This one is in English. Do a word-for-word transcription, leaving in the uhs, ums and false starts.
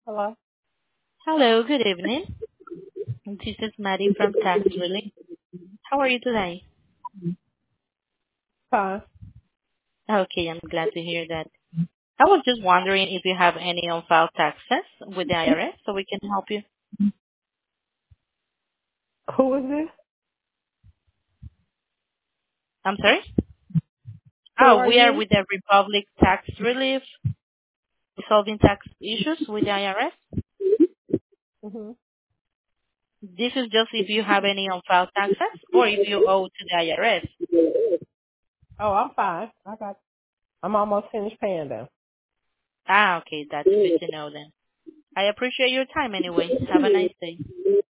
Hello. Hello, good evening. This is Maddie from Tax Relief. How are you today? Fine. Okay, I'm glad to hear that. I was just wondering if you have any on-file taxes with the I R S so we can help you. Who is this? I'm sorry? Who Oh, are we are you? with the Republic Tax Relief, solving tax issues with the I R S. hmm This is just if you have any on-file taxes or if you owe to the I R S. Oh, I'm fine. I got. I'm almost finished paying them. Ah, okay, that's good to know then. I appreciate your time anyway. Have a nice day.